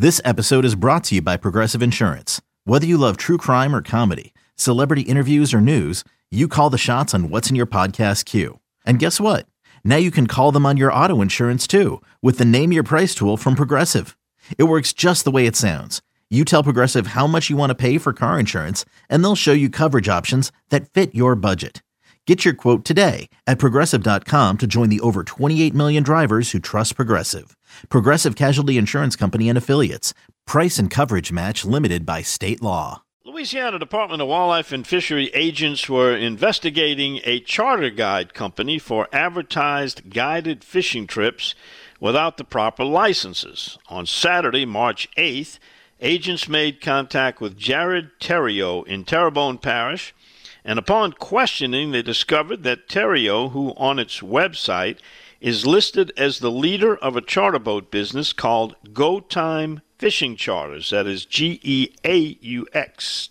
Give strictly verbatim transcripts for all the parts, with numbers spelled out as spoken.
This episode is brought to you by Progressive Insurance. Whether you love true crime or comedy, celebrity interviews or news, you call the shots on what's in your podcast queue. And guess what? Now you can call them on your auto insurance too with the Name Your Price tool from Progressive. It works just the way it sounds. You tell Progressive how much you want to pay for car insurance, and they'll show you coverage options that fit your budget. Get your quote today at Progressive dot com to join the over twenty-eight million drivers who trust Progressive. Progressive Casualty Insurance Company and Affiliates. Price and coverage match limited by state law. Louisiana Department of Wildlife and Fishery agents were investigating a charter guide company for advertised guided fishing trips without the proper licenses. On Saturday, March eighth, agents made contact with Jared Theriault in Terrebonne Parish, and upon questioning, they discovered that Theriault, who on its website is listed as the leader of a charter boat business called Go Time Fishing Charters, that is G E A U X,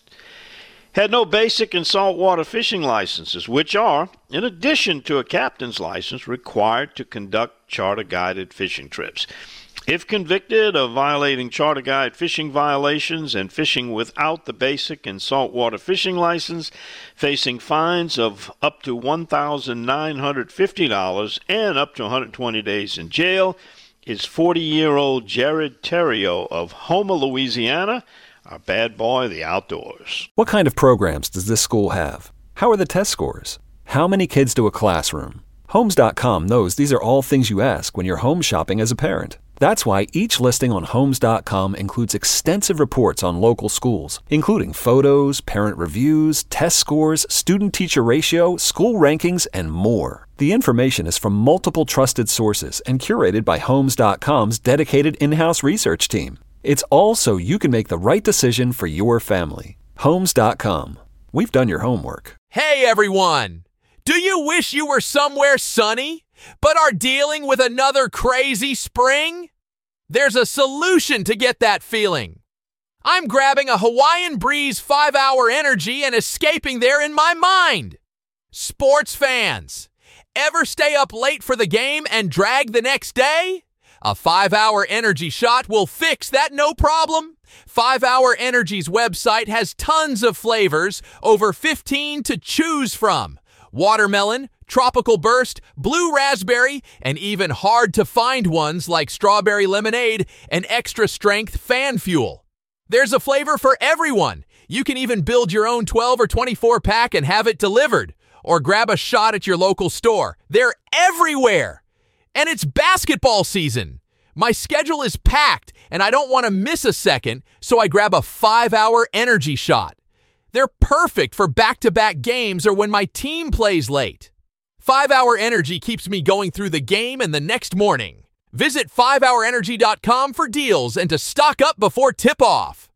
had no basic and saltwater fishing licenses, which are, in addition to a captain's license, required to conduct charter-guided fishing trips. If convicted of violating charter guide fishing violations and fishing without the basic and saltwater fishing license, facing fines of up to one thousand nine hundred fifty dollars and up to one hundred twenty days in jail, is forty-year-old Jared Theriault of Houma, Louisiana, our bad boy of the outdoors. What kind of programs does this school have? How are the test scores? How many kids do a classroom? Homes dot com knows these are all things you ask when you're home shopping as a parent. That's why each listing on Homes dot com includes extensive reports on local schools, including photos, parent reviews, test scores, student-teacher ratio, school rankings, and more. The information is from multiple trusted sources and curated by Homes dot com's dedicated in-house research team. It's all so you can make the right decision for your family. Homes dot com. We've done your homework. Hey, everyone! Do you wish you were somewhere sunny, but are dealing with another crazy spring? There's a solution to get that feeling. I'm grabbing a Hawaiian Breeze five hour Energy and escaping there in my mind. Sports fans, ever stay up late for the game and drag the next day? A five hour Energy shot will fix that no problem. five hour Energy's website has tons of flavors, over fifteen to choose from. Watermelon, tropical burst, blue raspberry, and even hard-to-find ones like strawberry lemonade and extra-strength fan fuel. There's a flavor for everyone. You can even build your own twelve or twenty-four pack and have it delivered, or grab a shot at your local store. They're everywhere. And it's basketball season. My schedule is packed, and I don't want to miss a second, so I grab a five hour Energy shot. They're perfect for back-to-back games or when my team plays late. five hour Energy keeps me going through the game and the next morning. Visit five hour energy dot com for deals and to stock up before tip-off.